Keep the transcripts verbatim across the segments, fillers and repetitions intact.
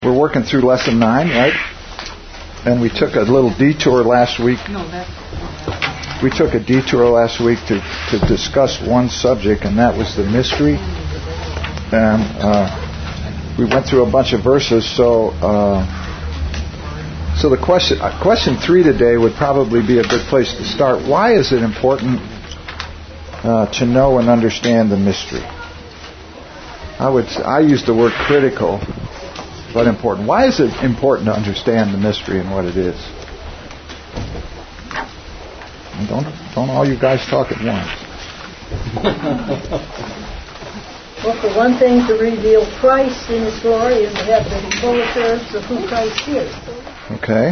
we're working through lesson nine, right? And we took a little detour last week. No, that's... We took a detour last week to, to discuss one subject, and that was the mystery. And uh, we went through a bunch of verses. So, uh, so the question, uh, question three today would probably be a good place to start. Why is it important uh, to know and understand the mystery? I would I use the word critical, but important. Why is it important to understand the mystery and what it is? And don't don't all you guys talk at once. Well, for one thing, to reveal Christ in His glory and to have the full assurance of who Christ is. Okay.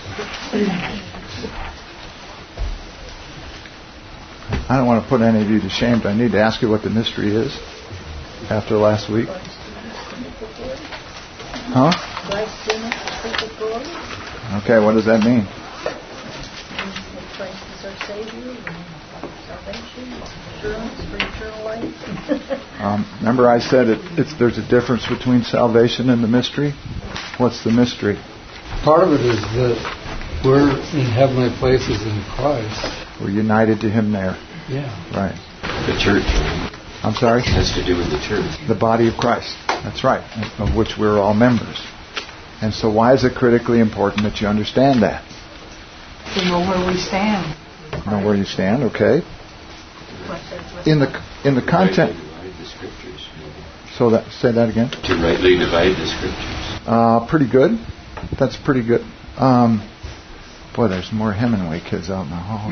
I don't want to put any of you to shame, but I need to ask you what the mystery is after last week. Huh? Christ in His glory. Okay, what does that mean? Christ is our Savior, and salvation, assurance for eternal life. um, remember I said it, it's, there's a difference between salvation and the mystery? What's the mystery? Part of it is that we're in heavenly places in Christ. We're united to Him there. Yeah. Right. The church. I'm sorry? It has to do with the church. The body of Christ. That's right. Of which we're all members. And so why is it critically important that you understand that? To know where we stand. Know where you stand, okay. In the in the content. To rightly divide the scriptures. Maybe. So that say that again. To rightly divide the scriptures. Uh, pretty good. That's pretty good. Um, boy, there's more Hemingway kids out in the hall.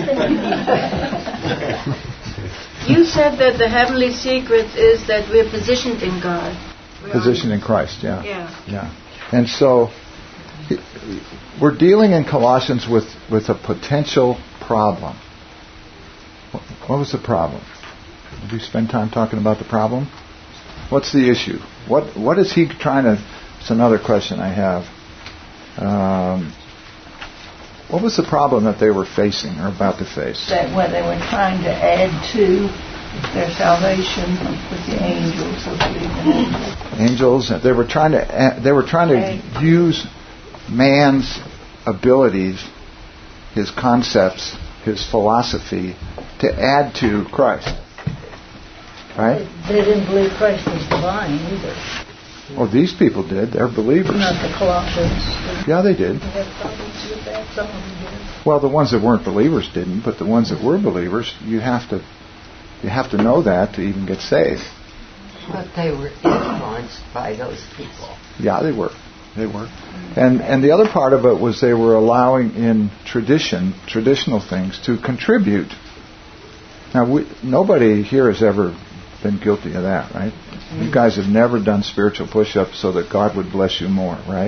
You said that the heavenly secret is that we're positioned in God. We're Positioned in Christ, yeah. Yeah. Yeah. And so we're dealing in Colossians with, with a potential problem. What was the problem? Did we spend time talking about the problem? What's the issue? What What is he trying to... It's another question I have. Um, what was the problem that they were facing or about to face? That what they were trying to add to their salvation with the angels. With the angels. They were trying to. They were trying to use man's abilities, his concepts, his philosophy, to add to Christ. Right? They didn't believe Christ was divine either. Oh, these people did. They're believers. Not the Colossians. Yeah, they did. They had problems with that. Some of them did. Well, the ones that weren't believers didn't, but the ones that were believers, you have to, you have to know that to even get saved. But they were influenced by those people. Yeah, they were. They were. And and the other part of it was they were allowing in tradition, traditional things, to contribute. Now, we, nobody here has ever been guilty of that, right? You guys have never done spiritual push-ups so that God would bless you more, right?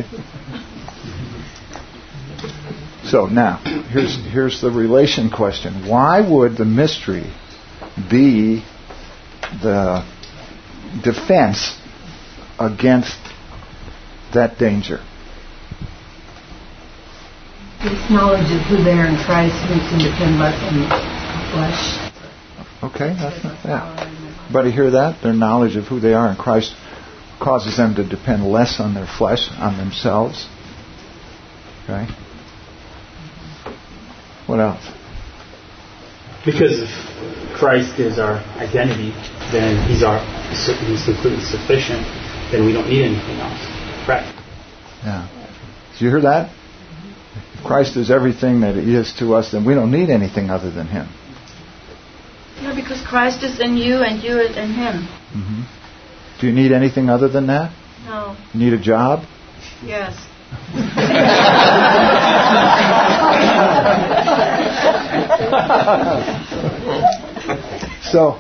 So now, here's here's the relation question. Why would the mystery be the defense against that danger? It's knowledge of who they are in Christ who can depend less on the flesh. Okay, that's not that. Everybody hear that? Their knowledge of who they are in Christ causes them to depend less on their flesh, on themselves. Okay? What else? Because if Christ is our identity, then He's our He's completely sufficient. Then we don't need anything else. Right? Yeah. Did you hear that? If Christ is everything that He is to us, then we don't need anything other than Him. No, because Christ is in you and you are in Him. Mm-hmm. Do you need anything other than that? No. You need a job? Yes. So,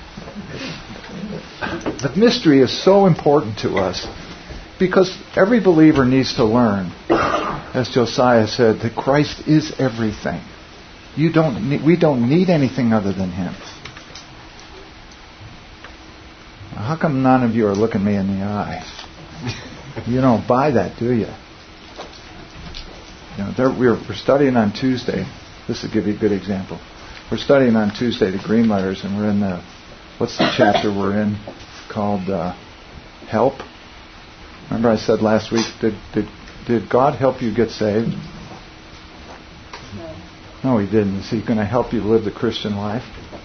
the mystery is so important to us because every believer needs to learn, as Josiah said, that Christ is everything. You don't need, we don't need anything other than Him. How come none of you are looking me in the eye? You don't buy that, do you? You know, there, we're, we're studying on Tuesday. This will give you a good example. We're studying on Tuesday the green letters, and we're in the, what's the chapter we're in called uh, Help? All Remember I said last week, did did did God help you get saved? No. No, He didn't. Is He going to help you live the Christian life?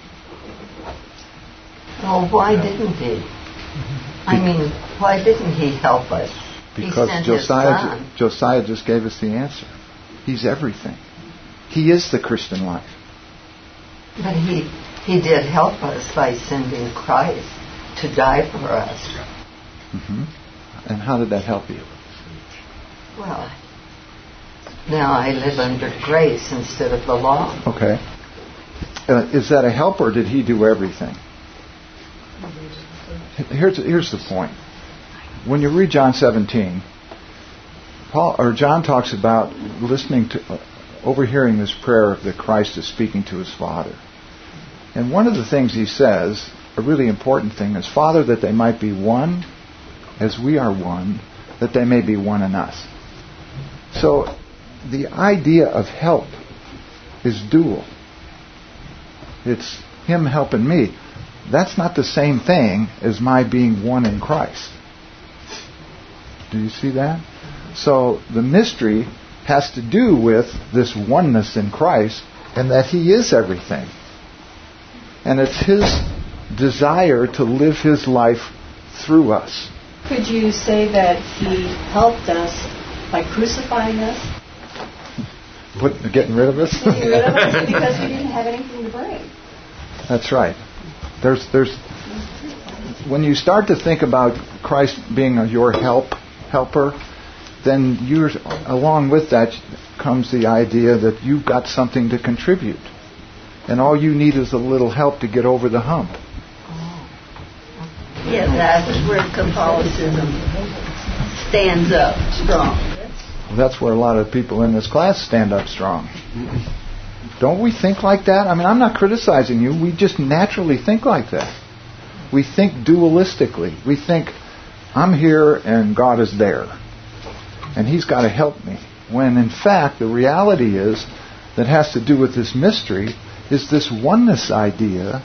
Well, why didn't He? I mean, why didn't He help us? Because he sent Josiah, his son. Josiah just gave us the answer. He's everything. He is the Christian life. But he, he did help us by sending Christ to die for us. Mm-hmm. And how did that help you? Well, now I live under grace instead of the law. Okay. Uh, is that a help, or did He do everything? Here's here's the point. When you read John seventeen, Paul or John talks about listening to, uh, overhearing this prayer that Christ is speaking to His Father. And one of the things he says, a really important thing, is, Father, that they might be one, as we are one, that they may be one in us. So the idea of help is dual. It's Him helping me. That's not the same thing as my being one in Christ. Do you see that? So the mystery has to do with this oneness in Christ, and that He is everything. And it's His desire to live His life through us. Could you say that He helped us by crucifying us? Put, getting rid of us? Getting rid of us because we didn't have anything to bring. That's right. There's, there's, when you start to think about Christ being a, your help, helper, then you're, along with that comes the idea that you've got something to contribute. And all you need is a little help to get over the hump. Yeah, that's where Catholicism stands up strong. Well, that's where a lot of people in this class stand up strong. Don't we think like that? I mean, I'm not criticizing you. We just naturally think like that. We think dualistically. We think, I'm here and God is there. And He's got to help me. When in fact, the reality is, that has to do with this mystery, is this oneness idea,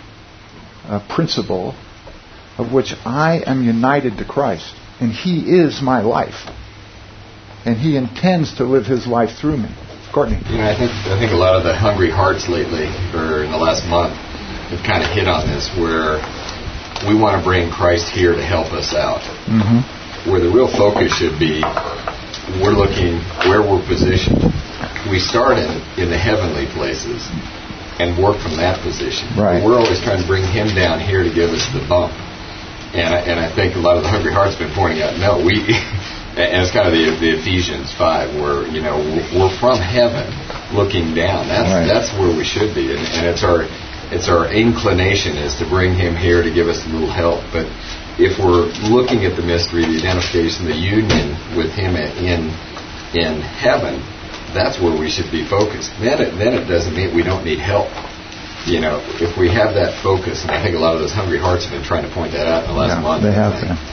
a principle, of which I am united to Christ. And He is my life. And He intends to live His life through me. Courtney. You know, I think I think a lot of the hungry hearts lately, or in the last month, have kind of hit on this, where we want to bring Christ here to help us out. Mm-hmm. Where the real focus should be, we're looking where we're positioned. We start in, in the heavenly places and work from that position. Right. We're always trying to bring Him down here to give us the bump. And I, and I think a lot of the hungry hearts have been pointing out, no, we... And it's kind of the, the Ephesians five, where, you know, we're from heaven looking down. That's right. That's where we should be, and, and it's our it's our inclination is to bring Him here to give us a little help. But if we're looking at the mystery, the identification, the union with Him in in heaven, that's where we should be focused. Then it then it doesn't mean we don't need help. You know, if we have that focus, and I think a lot of those hungry hearts have been trying to point that out in the last yeah, month. They have been.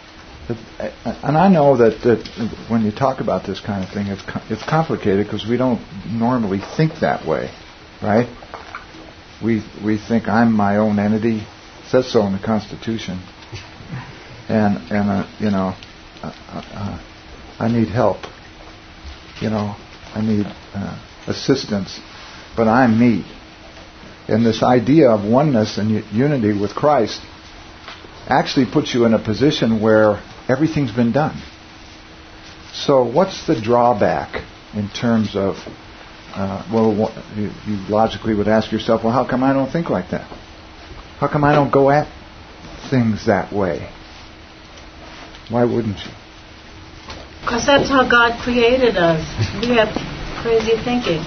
And I know that, that when you talk about this kind of thing, it's it's complicated because we don't normally think that way, right? We we think I'm my own entity. It says so in the Constitution. And and uh, you know, uh, uh, I need help. You know, I need uh, assistance, but I'm me. And this idea of oneness and unity with Christ actually puts you in a position where everything's been done. So what's the drawback in terms of, uh, well, what, you, you logically would ask yourself, well, how come I don't think like that? How come I don't go at things that way? Why wouldn't you? Because that's how God created us. We have crazy thinking.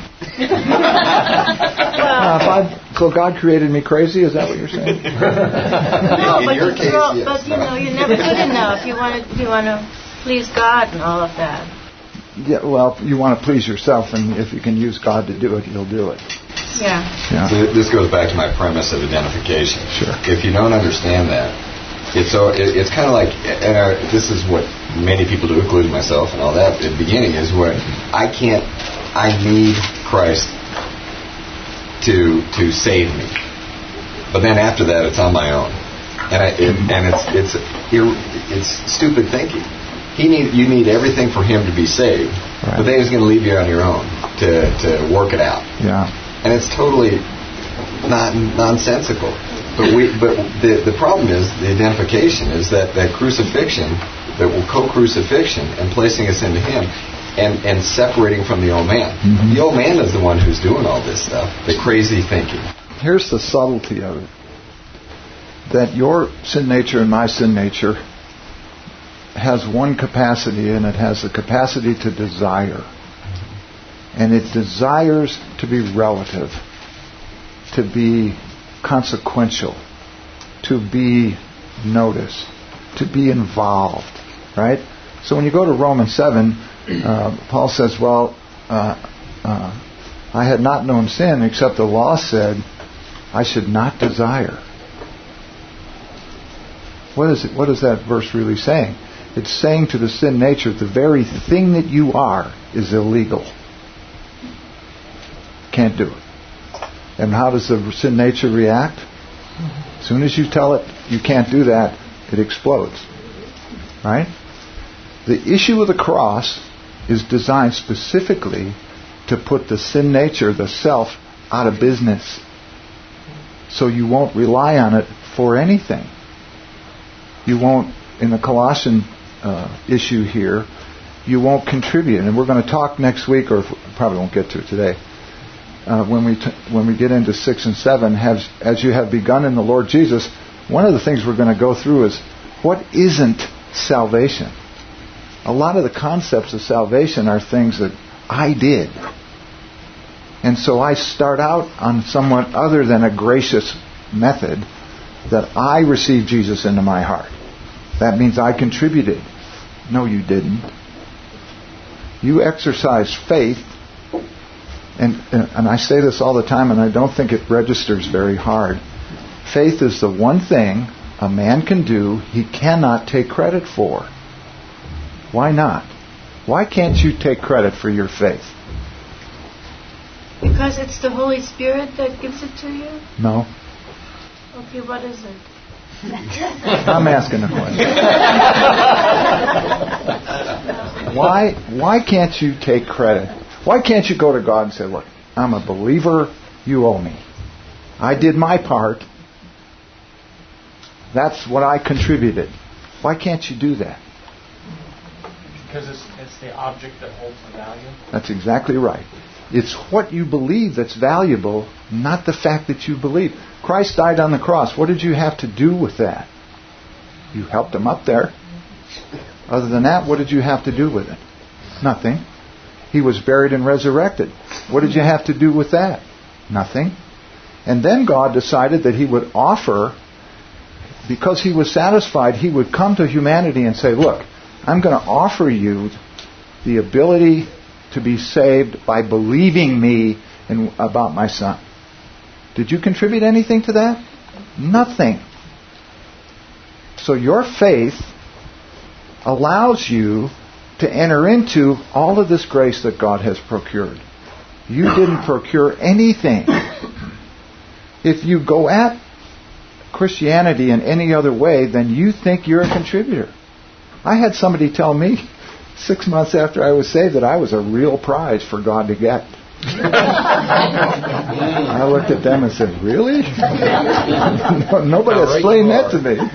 well, uh, I, so God created me crazy? Is that what you're saying? no, but, you, case, yes. but you know, you're never good enough. You want to, you want to please God and all of that. Yeah, well, you want to please yourself, and if you can use God to do it, He'll do it. Yeah. yeah. So this goes back to my premise of identification. Sure. If you don't understand that, it's so it, it's kind of like, and our, this is what many people do, including myself, and all that. At the beginning is where I can't. I need Christ to to save me, but then after that, it's on my own, and I, it, and it's it's it's stupid thinking. He need you need everything for him to be saved, Right. but then he's going to leave you on your own to to work it out. Yeah. And it's totally not nonsensical. But we but the the problem is the identification is that that crucifixion, that co-crucifixion, and placing us into him. And, and separating from the old man. Mm-hmm. The old man is the one who's doing all this stuff, the crazy thinking. Here's the subtlety of it. That your sin nature and my sin nature has one capacity, and it has the capacity to desire. And it desires to be relative, to be consequential, to be noticed, to be involved. Right? So when you go to Romans seven, Uh, Paul says, well, uh, uh, I had not known sin except the law said I should not desire. What is it? What is that verse really saying? It's saying to the sin nature, the very thing that you are is illegal. Can't do it. And how does the sin nature react? As soon as you tell it you can't do that, it explodes. Right? The issue of the cross is designed specifically to put the sin nature, the self, out of business. So you won't rely on it for anything. You won't, in the Colossian uh, issue here, you won't contribute. And we're going to talk next week, or probably won't get to it today, uh, when we t- when we get into six and seven, have, as you have begun in the Lord Jesus, one of the things we're going to go through is, what isn't salvation? A lot of the concepts of salvation are things that I did. And so I start out on somewhat other than a gracious method, that I received Jesus into my heart. That means I contributed. No, you didn't. You exercised faith. And, and I say this all the time, and I don't think it registers very hard. Faith is the one thing a man can do he cannot take credit for. Why not? Why can't you take credit for your faith? Because it's the Holy Spirit that gives it to you? No. Okay, what is it? I'm asking a question. Why, why can't you take credit? Why can't you go to God and say, look, I'm a believer, you owe me. I did my part. That's what I contributed. Why can't you do that? Because it's, it's the object that holds the value? That's exactly right. It's what you believe that's valuable, not the fact that you believe. Christ died on the cross. What did you have to do with that? You helped him up there. Other than that, what did you have to do with it? Nothing. He was buried and resurrected. What did you have to do with that? Nothing. And then God decided that he would offer, because he was satisfied, he would come to humanity and say, look, I'm going to offer you the ability to be saved by believing me in, about my son. Did you contribute anything to that? Nothing. So your faith allows you to enter into all of this grace that God has procured. You didn't procure anything. If you go at Christianity in any other way, then you think you're a contributor. I had somebody tell me six months after I was saved that I was a real prize for God to get. I looked at them and said, really? No, nobody explained that to me.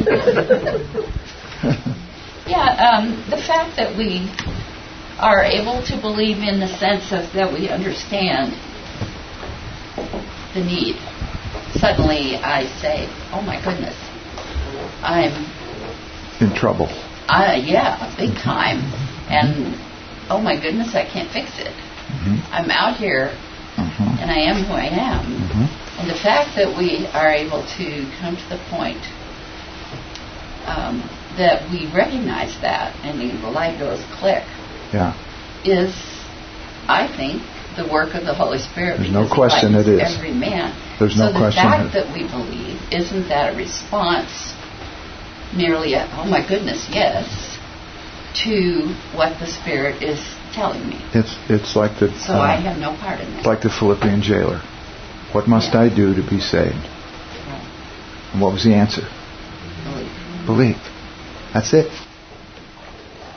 Yeah, um, the fact that we are able to believe in the sense of that we understand the need. Suddenly I say, oh my goodness, I'm in trouble. Uh, yeah, big time. And oh my goodness, I can't fix it. Mm-hmm. I'm out here, mm-hmm. and I am who I am. Mm-hmm. And the fact that we are able to come to the point um, that we recognize that, and the light goes click, yeah. is, I think, the work of the Holy Spirit. There's no question it is. Every man. There's no so question. So the fact that we believe, isn't that a response merely a, oh my goodness, yes, to what the Spirit is telling me? It's it's like the... So uh, I have no part in that. It's like the Philippian jailer. What must yeah. I do to be saved? Right. And what was the answer? Believe. Believe. That's it.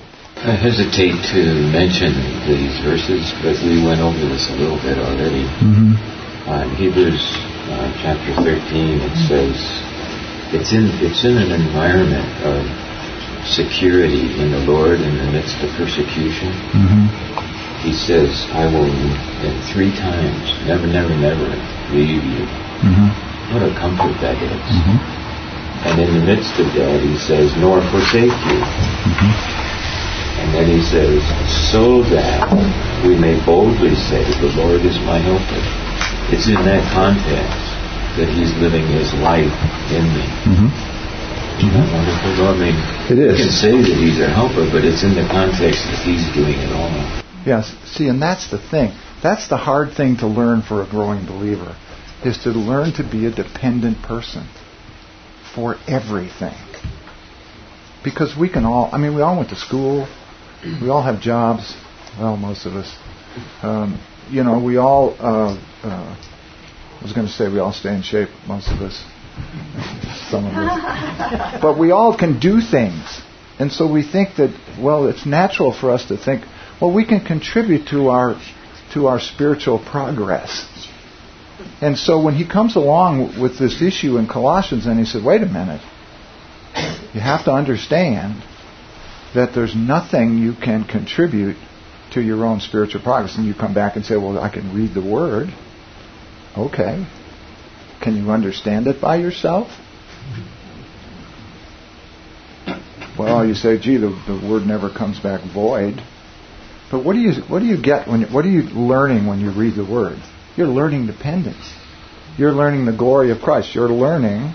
I hesitate to mention these verses, but we went over this a little bit already. Mm-hmm. Uh, in Hebrews uh, chapter thirteen, it says it's in it's in an environment of security in the Lord in the midst of persecution. Mm-hmm. He says, "I will," and three times, never, never, never leave you. Mm-hmm. What a comfort that is. Mm-hmm. And in the midst of that, he says, "Nor forsake you." Mm-hmm. And then he says, "So that we may boldly say, the Lord is my helper." It's in that context that he's living his life in me. Mm-hmm. Isn't that wonderful? Well, I mean, it is. You can say that he's a helper, but it's in the context that he's doing it all. Yes. See, and that's the thing. That's the hard thing to learn for a growing believer, is to learn to be a dependent person for everything. Because we can all, I mean, we all went to school. We all have jobs. Well, most of us. Um, you know, we all, uh, uh, I was going to say we all stay in shape, most of us. Some of us. But we all can do things. And so we think that, well, it's natural for us to think, well, we can contribute to our to our spiritual progress. And so when he comes along with this issue in Colossians, and he said, wait a minute, you have to understand that there's nothing you can contribute to your own spiritual progress. And you come back and say, well, I can read the Word. Okay. Can you understand it by yourself? Well, you say, gee, the, the Word never comes back void. But what do you what do you get when what are you learning when you read the Word? You're learning dependence. You're learning the glory of Christ. You're learning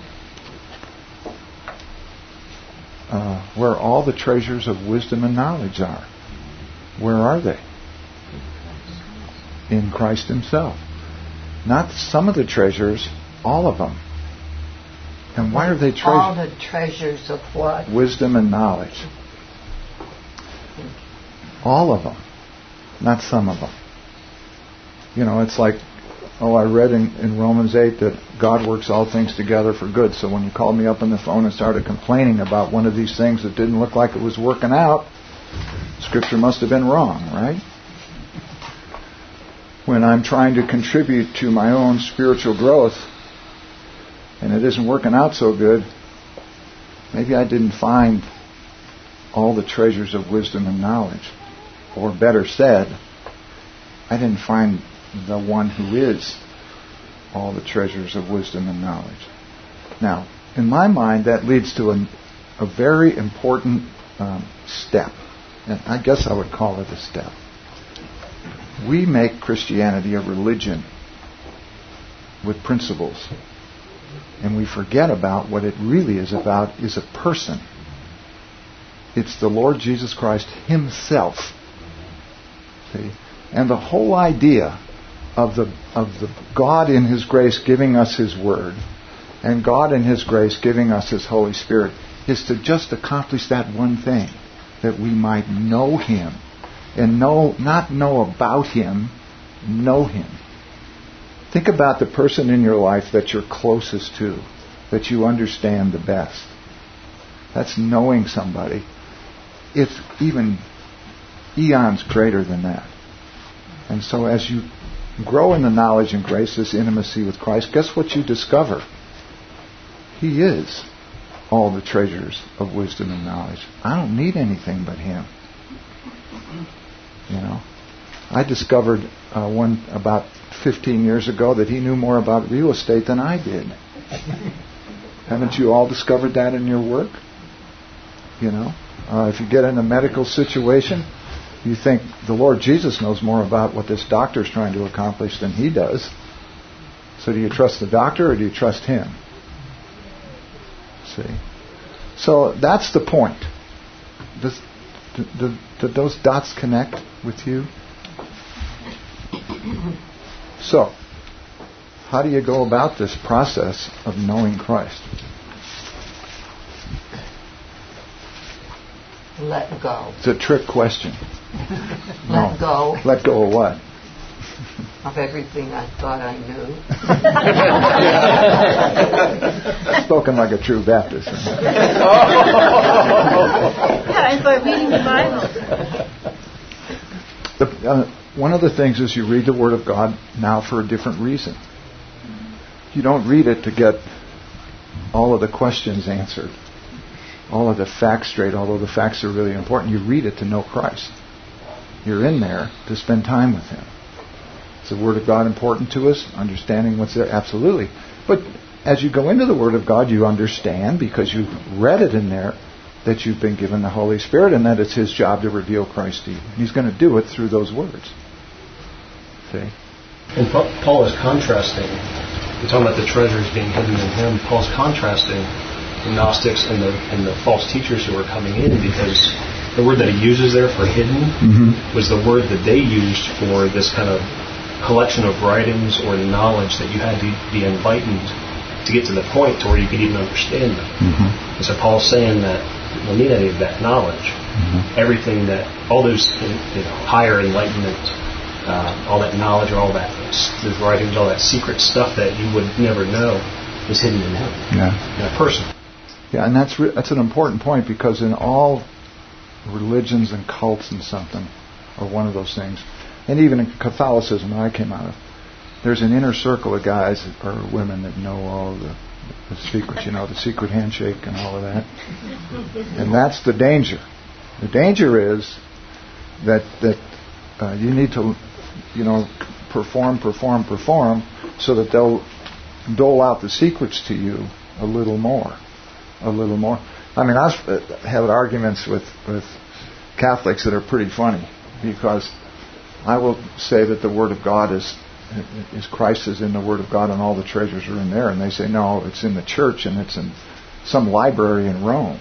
uh, where all the treasures of wisdom and knowledge are. Where are they? In Christ Himself. Not some of the treasures, all of them. And why are they treasures? All the treasures of what? Wisdom and knowledge. All of them. Not some of them. You know, it's like, oh, I read in, in Romans eight that God works all things together for good. So when you called me up on the phone and started complaining about one of these things that didn't look like it was working out, Scripture must have been wrong, right? When I'm trying to contribute to my own spiritual growth and it isn't working out so good, maybe I didn't find all the treasures of wisdom and knowledge. Or better said, I didn't find the one who is all the treasures of wisdom and knowledge. Now, in my mind, that leads to a, a very important um, step. And I guess I would call it a step. We make Christianity a religion with principles. And we forget about what it really is about is a person. It's the Lord Jesus Christ Himself. See? And the whole idea of the of the God in His grace giving us His Word and God in His grace giving us His Holy Spirit is to just accomplish that one thing, that we might know Him. And know, not know about Him, know Him. Think about the person in your life that you're closest to, that you understand the best. That's knowing somebody. It's even eons greater than that. And so as you grow in the knowledge and grace, this intimacy with Christ, guess what you discover? He is all the treasures of wisdom and knowledge. I don't need anything but Him. You know, I discovered uh, one about fifteen years ago that He knew more about real estate than I did. Haven't you all discovered that in your work? You know, uh, if you get in a medical situation, you think the Lord Jesus knows more about what this doctor's trying to accomplish than He does. So do you trust the doctor or do you trust Him? See? So that's the point. Does, do, do, do those dots connect with you? So, how do you go about this process of knowing Christ? Let go. It's a trick question. Let no. go. Let go of what? of everything I thought I knew. Spoken like a true Baptist. Yeah, and by reading the Bible. The, uh, one of the things is you read the Word of God now for a different reason. You don't read it to get all of the questions answered, all of the facts straight, although the facts are really important. You read it to know Christ. You're in there to spend time with Him. Is the Word of God important to us? Understanding what's there? Absolutely. But as you go into the Word of God, you understand, because you've read it in there, that you've been given the Holy Spirit and that it's His job to reveal Christ to you. He's going to do it through those words. See? And Paul is contrasting. We're talking about the treasures being hidden in Him. Paul's contrasting the Gnostics and the and the false teachers who are coming in, because the word that he uses there for hidden mm-hmm. was the word that they used for this kind of collection of writings or knowledge that you had to be enlightened to get to the point to where you could even understand them. Mm-hmm. And so Paul's saying that you don't need any of that knowledge. Mm-hmm. Everything that, all those you know, higher enlightenment, uh, all that knowledge or all that, those writings, all that secret stuff that you would never know is hidden in him, yeah. in a person. Yeah, and that's re- that's an important point, because in all religions and cults and something, or one of those things, and even in Catholicism that I came out of, there's an inner circle of guys or women that know all the, the secrets, you know, the secret handshake and all of that. And that's the danger. The danger is that that uh, you need to, you know, perform, perform, perform, so that they'll dole out the secrets to you a little more, a little more. I mean, I have arguments with, with Catholics that are pretty funny, because I will say that the Word of God is, is Christ is in the Word of God and all the treasures are in there, and they say, no, it's in the church and it's in some library in Rome.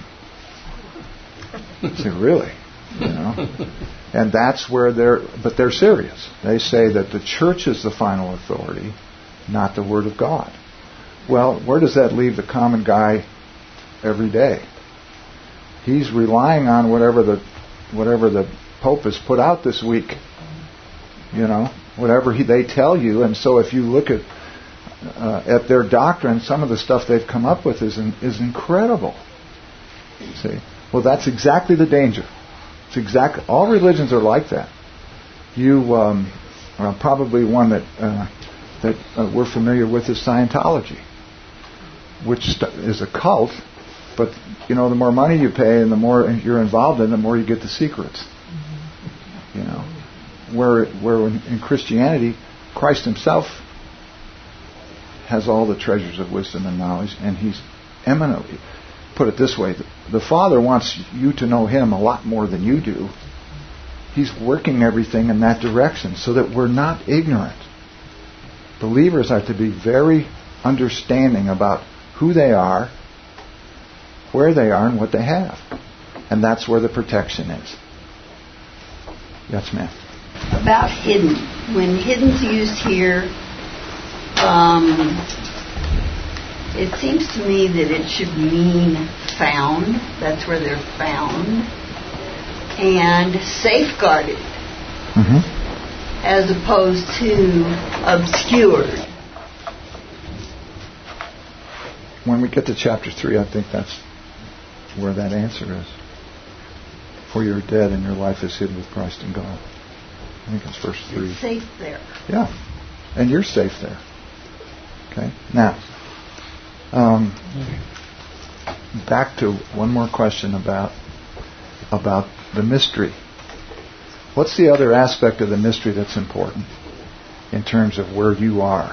I say, really? You know? And that's where they're, but they're serious. They say that the church is the final authority, not the Word of God. Well, where does that leave the common guy every day? He's relying on whatever the whatever the Pope has put out this week. You know, whatever he, they tell you. And so if you look at uh, at their doctrine, some of the stuff they've come up with is in, is incredible. See? Well, that's exactly the danger. It's exactly, all religions are like that. You um, uh, probably one that uh, that uh, we're familiar with is Scientology, which st- is a cult. But, you know, the more money you pay and the more you're involved in, the more you get the secrets. You know, where where in, in Christianity, Christ Himself has all the treasures of wisdom and knowledge, and He's eminently, put it this way, the, the Father wants you to know Him a lot more than you do. He's working everything in that direction so that we're not ignorant. Believers are to be very understanding about who they are, where they are, and what they have. And that's where the protection is. Yes, ma'am. About hidden. When hidden's used here, um, it seems to me that it should mean found. That's where they're found. And safeguarded. Mm-hmm. As opposed to obscured. When we get to chapter three, I think that's where that answer is. For you're dead and your life is hid with Christ in God. I think it's verse three. It's safe there. Yeah. And you're safe there. Okay. Now, um, back to one more question about about the mystery. What's the other aspect of the mystery that's important in terms of where you are?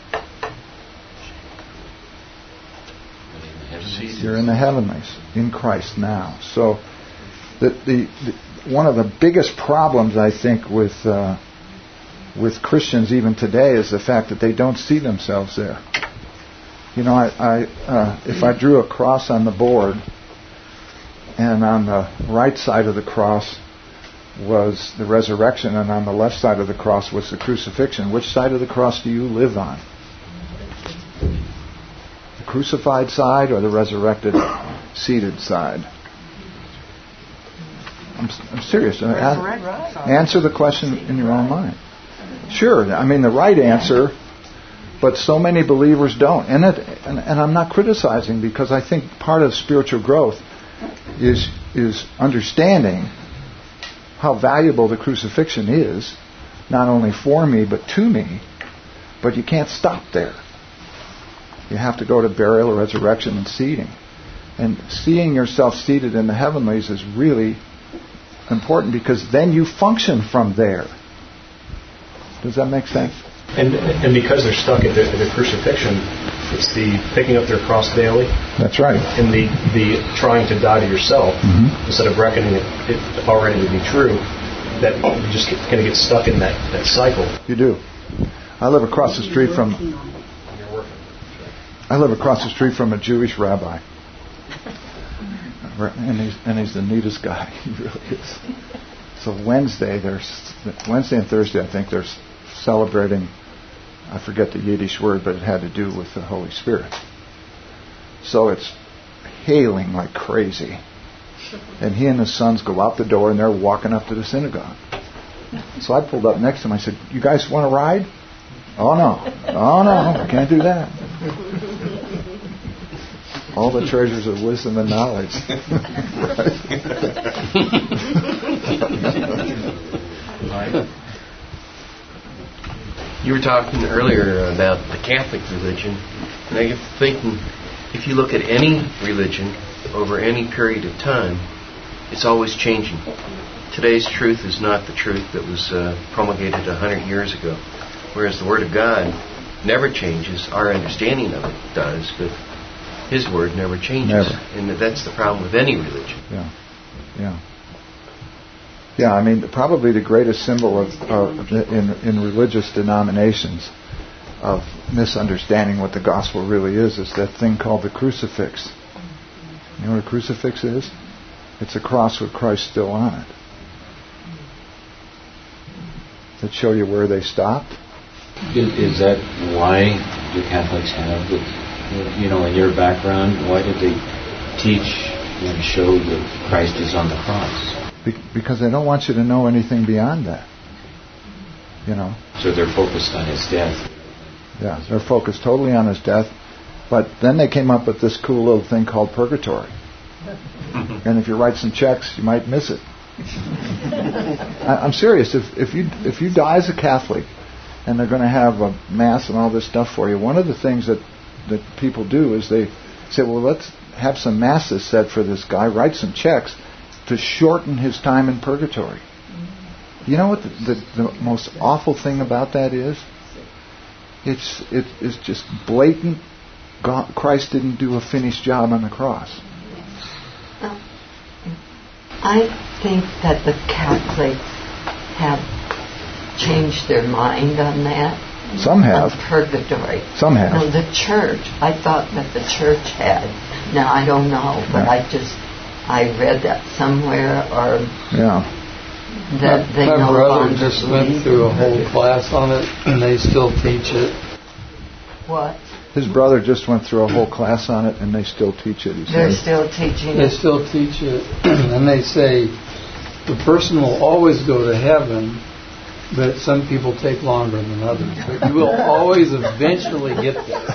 You're in the heavenlies, in Christ now. So, the, the, the one of the biggest problems I think with uh, with Christians even today is the fact that they don't see themselves there. You know, I, I uh, if I drew a cross on the board, and on the right side of the cross was the resurrection, and on the left side of the cross was the crucifixion, which side of the cross do you live on? Crucified side or the resurrected, seated side? I'm, I'm serious. Answer the question in your own mind. Sure, I mean the right answer, but so many believers don't. And, it, and, and I'm not criticizing, because I think part of spiritual growth is is understanding how valuable the crucifixion is, not only for me but to me. But you can't stop there. You have to go to burial, resurrection, and seating. And seeing yourself seated in the heavenlies is really important, because then you function from there. Does that make sense? And and because they're stuck at the, at the crucifixion, it's the picking up their cross daily. That's right. And the, the trying to die to yourself, mm-hmm. instead of reckoning it, it already to be true, that you just kind of get stuck in that, that cycle. You do. I live across the street from I live across the street from a Jewish rabbi. And he's, and he's the neatest guy. He really is. So Wednesday, there's Wednesday and Thursday, I think, they're celebrating, I forget the Yiddish word, but it had to do with the Holy Spirit. So it's hailing like crazy. And he and his sons go out the door, and they're walking up to the synagogue. So I pulled up next to him. I said, "You guys want to ride?" "Oh, no. Oh, no. I can't do that." All the treasures of wisdom and knowledge. You were talking earlier about the Catholic religion, and I get thinking, if you look at any religion over any period of time, it's always changing. Today's truth is not the truth that was uh, promulgated a hundred years ago, whereas the Word of God never changes. Our understanding of it does, but His Word never changes. Never. And that's the problem with any religion. Yeah, yeah. Yeah, I mean, probably the greatest symbol of, of in, in religious denominations of misunderstanding what the gospel really is is that thing called the crucifix. You know what a crucifix is? It's a cross with Christ still on it. That show you where they stopped. Is that why the Catholics have the, you know, in your background, why did they teach and show that Christ is on the cross? Be- because they don't want you to know anything beyond that. You know. So they're focused on His death. Yeah, they're focused totally on His death. But then they came up with this cool little thing called purgatory. And if you write some checks, you might miss it. I, I'm serious. If, if you if you die as a Catholic, and they're going to have a mass and all this stuff for you, one of the things that, that people do is they say, well, let's have some masses said for this guy, write some checks to shorten his time in purgatory. You know what the, the, the most awful thing about that is? It's it, it's just blatant. God, Christ didn't do a finished job on the cross. I think that the Catholics have changed their mind on that. Some have. On purgatory. Some have. No, the church. I thought that the church had. Now, I don't know, but yeah. I just, I read that somewhere, or yeah. that my, they my no brother longer just went through a whole class on it, and they still teach it. What? His brother just went through a whole class on it, and they still teach it. They're says. still teaching they it. They still teach it. And they say the person will always go to heaven, but some people take longer than others. But you will always eventually get there.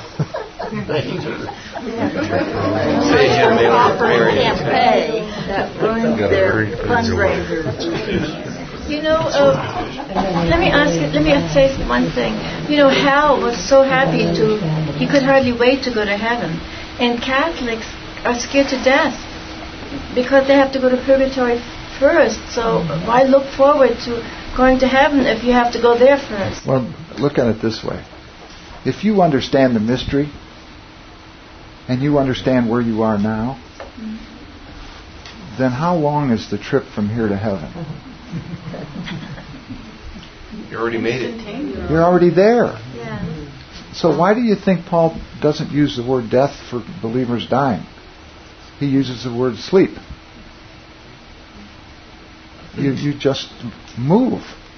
Say him in a campaign that ruins their fundraisers. You know, uh, let me ask you, let me say one thing. You know, Hal was so happy to, he could hardly wait to go to heaven. And Catholics are scared to death because they have to go to purgatory first. So why look forward to going to heaven if you have to go there first? Well, look at it this way. If you understand the mystery and you understand where you are now, mm-hmm. then how long is the trip from here to heaven? You already made it. You're already there. Yeah. So why do you think Paul doesn't use the word death for believers dying? He uses the word sleep. You you just move.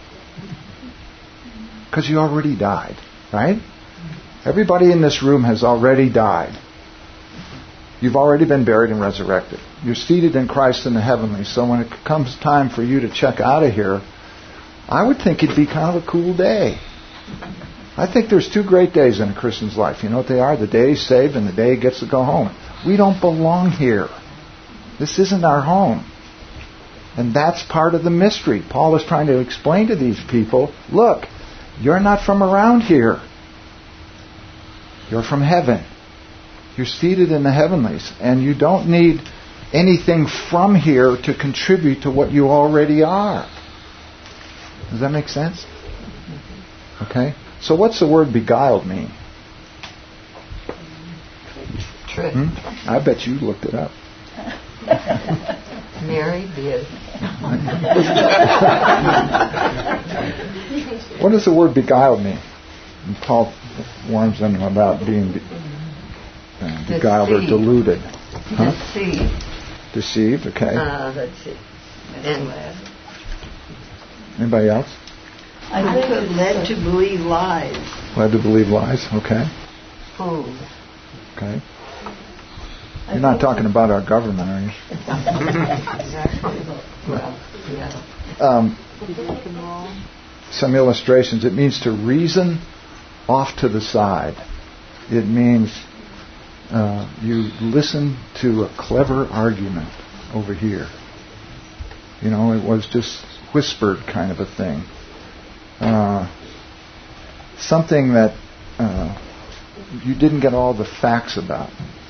Because you already died, right? Everybody in this room has already died. You've already been buried and resurrected. You're seated in Christ in the heavenlies. So when it comes time for you to check out of here, I would think it'd be kind of a cool day. I think there's two great days in a Christian's life. You know what they are? The day he's saved and the day he gets to go home. We don't belong here. This isn't our home. And that's part of the mystery. Paul is trying to explain to these people, look, you're not from around here. You're from heaven. You're seated in the heavenlies. And you don't need anything from here to contribute to what you already are. Does that make sense? Okay. So what's the word beguiled mean? Trick. Hmm? I bet you looked it up. Mary did. What does the word beguiled mean? And Paul warns them about being be, uh, beguiled or deluded. Huh? Deceived. Deceived, okay. Uh, let's see. And anybody else? I think it led to believe lies. Led to believe lies, okay. Fooled. Okay. You're not talking about our government, are you? Exactly. Well, yeah. Um, some illustrations. It means to reason off to the side. It means uh, you listen to a clever argument over here. You know, it was just whispered kind of a thing. Uh, something that uh, you didn't get all the facts about.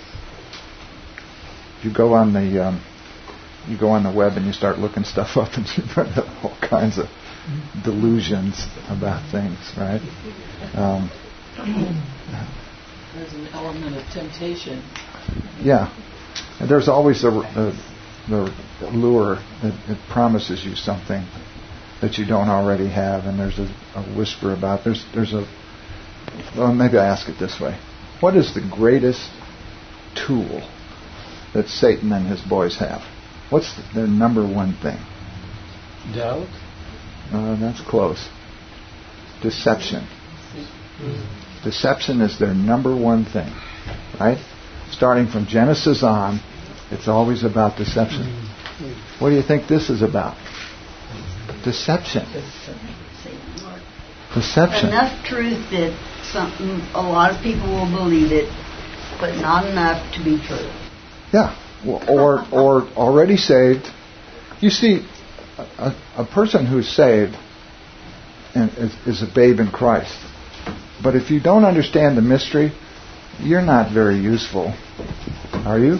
You go on the um, you go on the web and you start looking stuff up, and you find all kinds of delusions about things, right? Um, There's an element of temptation. Yeah, and there's always the the, the lure that it promises you something that you don't already have, and there's a, a whisper about there's there's a well maybe I ask it this way: what is the greatest tool that Satan and his boys have? What's their number one thing? Doubt? Uh, that's close. Deception. Deception is their number one thing, right? Starting from Genesis on, it's always about deception. What do you think this is about? Deception. Deception. Enough truth that something a lot of people will believe it, but not enough to be true. Yeah, or or already saved. You see, a, a person who's saved and is, is a babe in Christ. But if you don't understand the mystery, you're not very useful. Are you?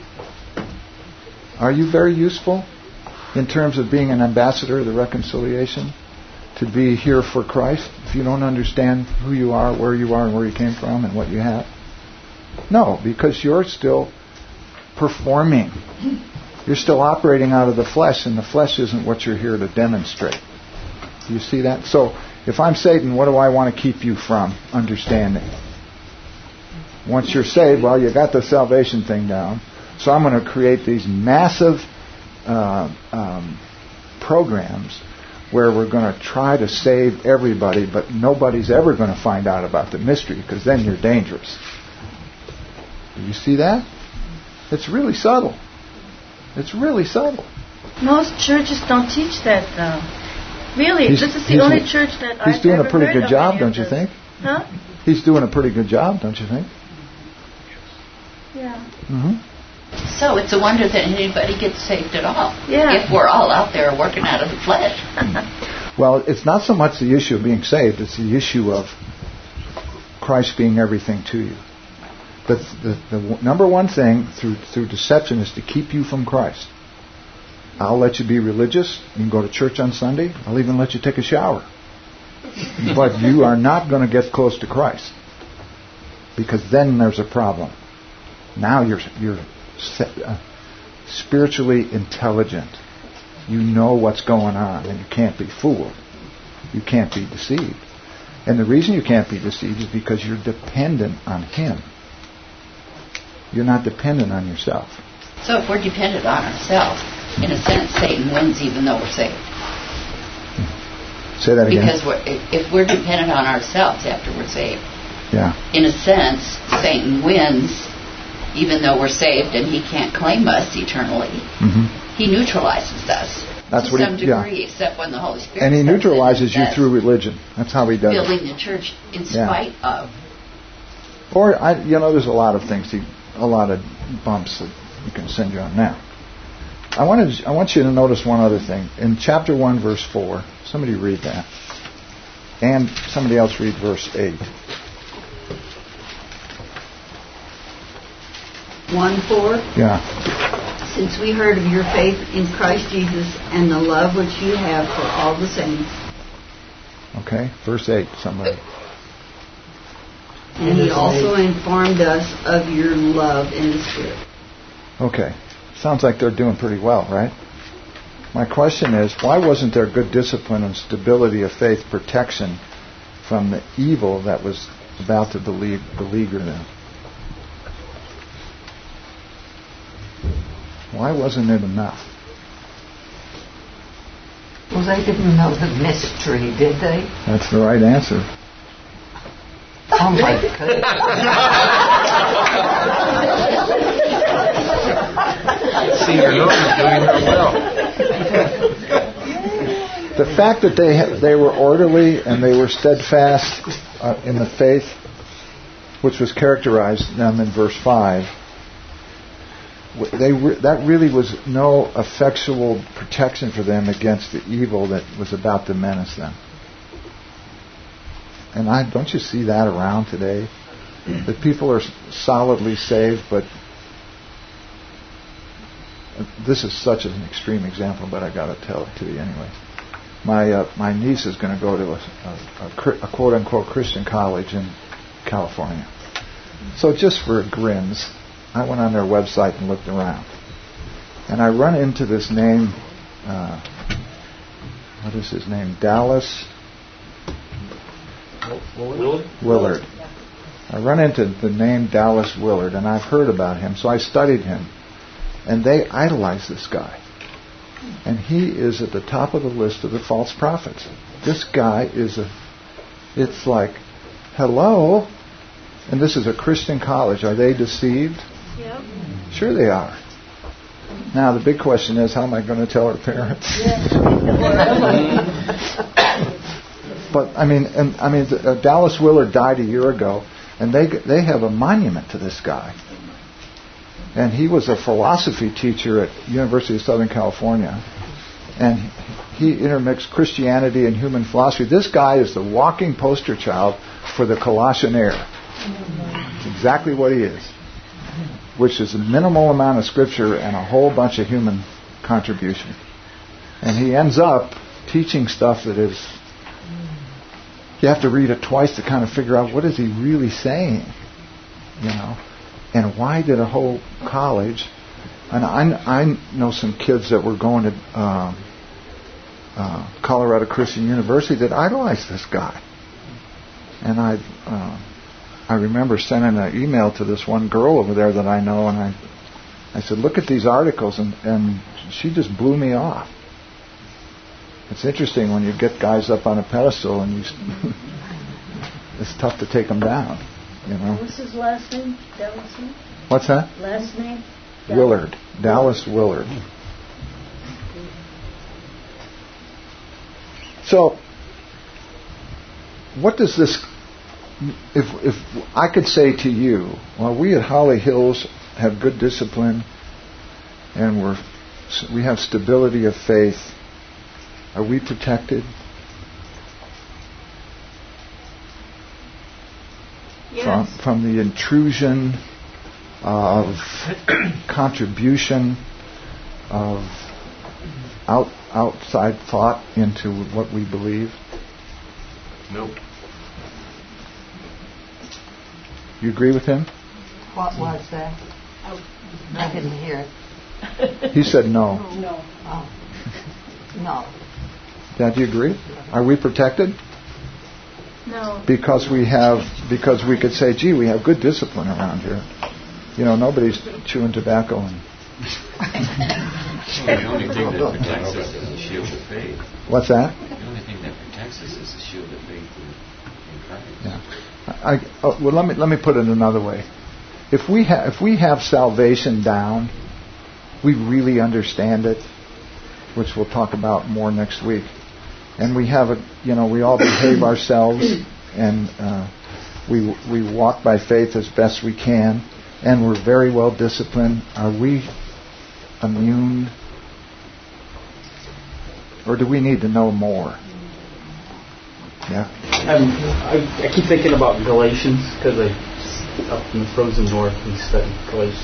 Are you very useful in terms of being an ambassador of the reconciliation? To be here for Christ if you don't understand who you are, where you are, and where you came from, and what you have? No, because you're still performing. You're still operating out of the flesh, and the flesh isn't what you're here to demonstrate. Do you see that? So, if I'm Satan, what do I want to keep you from understanding? Once you're saved, well, you got the salvation thing down. So I'm going to create these massive uh, um, programs where we're going to try to save everybody, but nobody's ever going to find out about the mystery, because then you're dangerous. Do you see that? It's really subtle. It's really subtle. Most churches don't teach that, though. Really, He's- this is the he's- only church that He's I've doing ever a pretty heard good of job, any don't of you this. think? Huh? He's doing a pretty good job, don't you think? Yeah. Mm-hmm. So it's a wonder that anybody gets saved at all. Yeah. If we're all out there working out of the flesh. Well, it's not so much the issue of being saved, it's the issue of Christ being everything to you. But the, the w- number one thing through through deception is to keep you from Christ. I'll let you be religious. You can go to church on Sunday. I'll even let you take a shower. But you are not going to get close to Christ, because then there's a problem. Now you're you're se- uh, spiritually intelligent. You know what's going on, and you can't be fooled. You can't be deceived. And the reason you can't be deceived is because you're dependent on Him. You're not dependent on yourself. So if we're dependent on ourselves, in a sense, Satan wins even though we're saved. Say that again. Because we're, if we're dependent on ourselves after we're saved, Yeah. in a sense, Satan wins even though we're saved and he can't claim us eternally. Mm-hmm. He neutralizes us. That's to what some he, degree, yeah. except when the Holy Spirit. And he steps in neutralizes and you through religion. That's how he does building it. the church in Yeah. spite of. Or I, you know, there's a lot of things, he, a lot of bumps that you can send you on now. I wanted, I want you to notice one other thing in chapter one, verse four. Somebody read that, and somebody else read verse eight. One four. Yeah. Since we heard of your faith in Christ Jesus and the love which you have for all the saints. Okay, verse eight. Somebody. And he also informed us of your love in the Spirit. Okay. Sounds like they're doing pretty well, right? My question is, why wasn't there good discipline and stability of faith protection from the evil that was about to beleaguer beleaguer them? Why wasn't it enough? Well, they didn't know the mystery, did they? That's the right answer. Oh my goodness. Senior Norm is doing her well. The fact that they ha- they were orderly and they were steadfast uh, in the faith, which was characterized them in verse five, they re- that really was no effectual protection for them against the evil that was about to menace them. And I don't you see that around today? That people are solidly saved, but this is such an extreme example, but I got to tell it to you anyway. My uh, my niece is going to go to a, a, a quote unquote Christian college in California. So just for grins, I went on their website and looked around, and I run into this name. Uh, what is his name? Dallas Willard? Willard. I run into the name Dallas Willard, and I've heard about him, so I studied him. And they idolize this guy. And he is at the top of the list of the false prophets. This guy is a... It's like, hello? And this is a Christian college. Are they deceived? Yep. Sure they are. Now, the big question is, how am I going to tell her parents? But I mean, and I mean, uh, Dallas Willard died a year ago, and they they have a monument to this guy. And he was a philosophy teacher at University of Southern California, and he intermixed Christianity and human philosophy. This guy is the walking poster child for the Colossian-aire. It's exactly what he is, which is a minimal amount of scripture and a whole bunch of human contribution. And he ends up teaching stuff that is. You have to read it twice to kind of figure out what is he really saying, you know, and why did a whole college, and I, I know some kids that were going to um, uh, Colorado Christian University that idolized this guy, and I uh, I remember sending an email to this one girl over there that I know, and I I said, look at these articles, and, and she just blew me off. It's interesting when you get guys up on a pedestal and you it's tough to take them down, you know. What's his last name? Dallas? What's that? Last name? Willard. Dallas Willard. So, what does this... If, if I could say to you, well, we at Holly Hills have good discipline and we're, we have stability of faith, are we protected? Yes. From, from the intrusion of contribution of out, outside thought into what we believe? Nope. You agree with him? What was that? I didn't hear it. He said no. No. Oh. No. Dad, do you agree? Are we protected? No. Because we have, because we could say, gee, we have good discipline around here. You know, nobody's chewing tobacco. And The only thing that protects us is the shield of faith. What's that? The only thing that protects us is the shield of faith in, in Christ. Yeah. I, uh, well, let me let me put it another way. If we have if we have salvation down, we really understand it. which we'll talk about more next week. And we have a, you know, we all behave ourselves, and uh, we we walk by faith as best we can, and we're very well disciplined. Are we immune, or do we need to know more? Yeah. Um, I, I keep thinking about Galatians because I up in the frozen north we study Galatians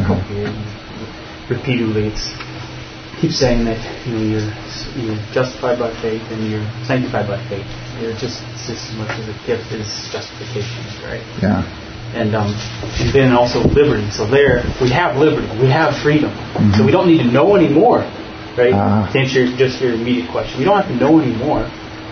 uh-huh. repeatedly. It's keeps saying that you know you're you're justified by faith and you're sanctified by faith. You're just just as much as a gift as justification, right? Yeah. And um, and then also liberty. So there we have liberty, we have freedom. Mm-hmm. So we don't need to know anymore, right? Uh-huh. To answer just your immediate question, we don't have to know anymore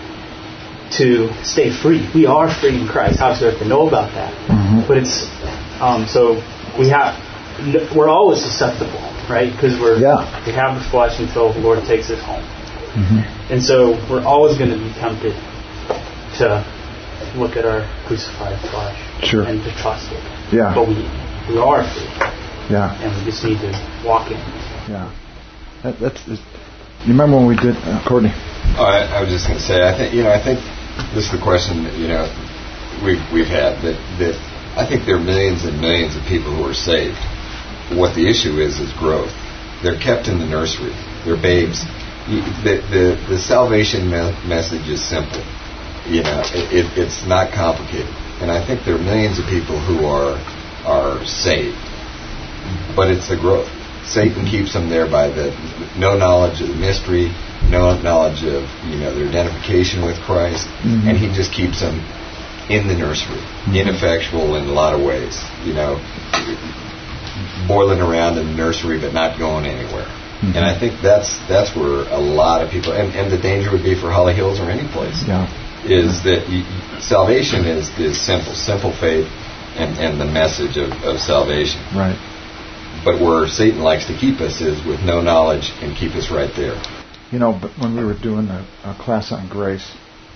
to stay free. We are free in Christ. Obviously, we have to know about that. Mm-hmm. But it's um, so we have we're always susceptible, right? Because we're yeah. we have the flesh until the Lord takes us home, mm-hmm. and so we're always going to be tempted to look at our crucified flesh sure. and to trust it. Yeah. But we we are free. Yeah. And we just need to walk in. Yeah. That, that's. You remember when we did, uh, Courtney? Oh, I, I was just going to say, I think you know, I think this is the question that you know we've we've had that that I think there are millions and millions of people who are saved. What the issue is is growth. They're kept in the nursery. They're babes. You, the, the the salvation me- message is simple. You know, it, it, it's not complicated. And I think there are millions of people who are are saved, but it's the growth. Satan keeps them there by the no knowledge of the mystery, no knowledge of you know their identification with Christ, mm-hmm. and he just keeps them in the nursery, mm-hmm. ineffectual in a lot of ways. You know, boiling around in the nursery but not going anywhere. Mm-hmm. And I think that's that's where a lot of people, and, and the danger would be for Holly Hills or any place, yeah. is that you, salvation is, is simple, simple faith and, and the message of, of salvation. Right. But where Satan likes to keep us is with no knowledge and keep us right there. You know, but when we were doing a, a class on grace,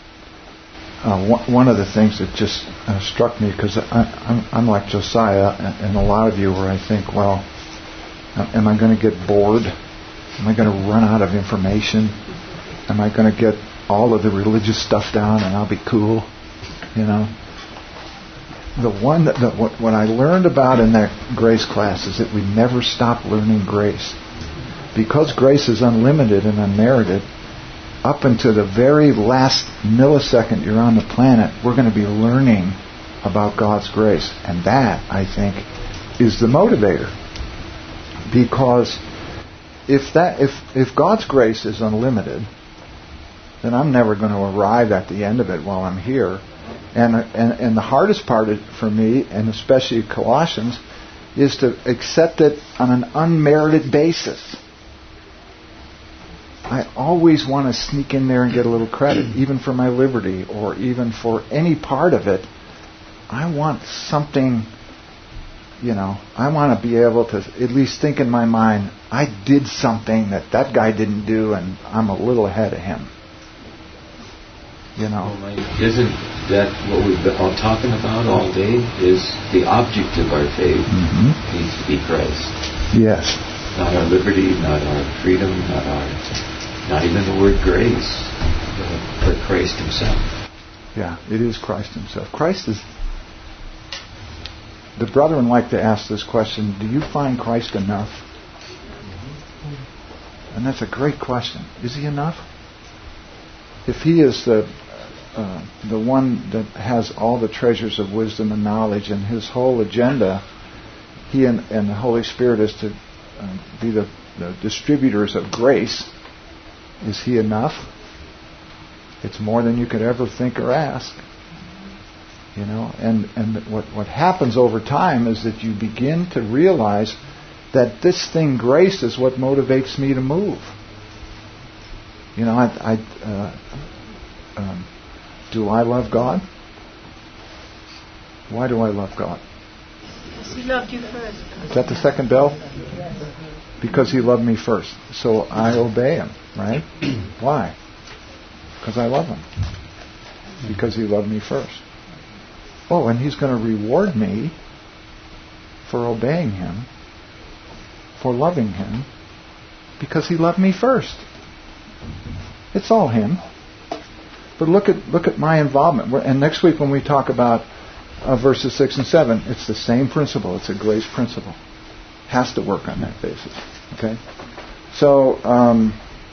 uh, one, one of the things that just uh, struck me, because I'm, I'm like Josiah and, and a lot of you where I think, well, uh, am I going to get bored? Am I going to run out of information? Am I going to get all of the religious stuff down and I'll be cool? You know? The one that, that what, what I learned about in that grace class is that we never stop learning grace. Because grace is unlimited and unmerited, up until the very last millisecond you're on the planet, we're going to be learning about God's grace. And that, I think, is the motivator. Because if that if if God's grace is unlimited, then I'm never going to arrive at the end of it while I'm here. And, and and the hardest part for me, and especially Colossians, is to accept it on an unmerited basis. I always want to sneak in there and get a little credit, even for my liberty or even for any part of it. I want something, you know, I want to be able to at least think in my mind, I did something that that guy didn't do and I'm a little ahead of him. You know. Isn't that what we've been all talking about all day? Is the object of our faith mm-hmm. needs to be Christ. Yes. Not our liberty, not our freedom, not our, not even the word grace, but Christ Himself. Yeah, it is Christ Himself. Christ is. The brethren like to ask this question: do you find Christ enough? And that's a great question. Is He enough? If He is the uh, the one that has all the treasures of wisdom and knowledge, and His whole agenda, He and, and the Holy Spirit is to uh, be the, the distributors of grace, is He enough? It's more than you could ever think or ask. You know, and, and what, what happens over time is that you begin to realize that this thing, grace, is what motivates me to move. You know, I, I uh, um, do I love God? Why do I love God? Because He loved you first. Is that the second bell? Because He loved me first. So I obey Him, right? Why? Because I love Him. Because He loved me first. Oh, and He's going to reward me for obeying Him, for loving Him, because He loved me first. It's all Him. But look at look at my involvement. And next week when we talk about uh, verses six and seven, it's the same principle. It's a grace principle. Has to work on that basis. Okay? So, um,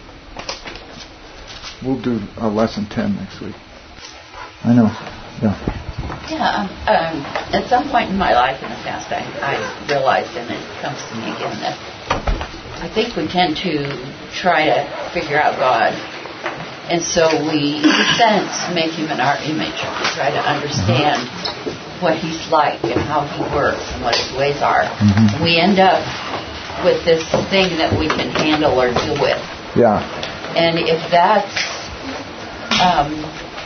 we'll do a lesson ten next week. I know. Yeah. Yeah. Um, at some point in my life in the past, I, I realized, and it comes to me again, that I think we tend to try to figure out God. And so we, in a sense, make Him in our image. We try to understand what He's like and how He works and what His ways are. Mm-hmm. And we end up with this thing that we can handle or deal with. Yeah. And if that's... Um,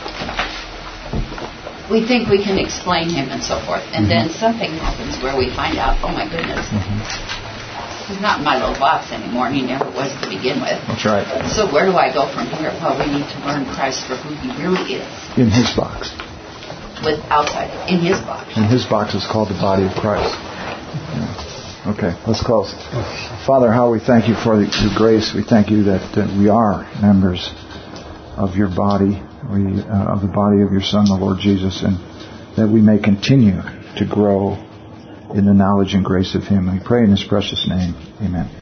we think we can explain Him and so forth. And mm-hmm. then something happens where we find out, oh my goodness, mm-hmm. He's not in my little box anymore, and He never was to begin with. That's right. So where do I go from here? Well, we need to learn Christ for who He really is. In His box. With outside, in His box. And His box is called the body of Christ. Yeah. Okay, let's close. Father, how we thank You for Your grace. We thank You that uh, we are members of Your body, we, uh, of the body of Your Son, the Lord Jesus, and that we may continue to grow in the knowledge and grace of Him. We pray in His precious name. Amen.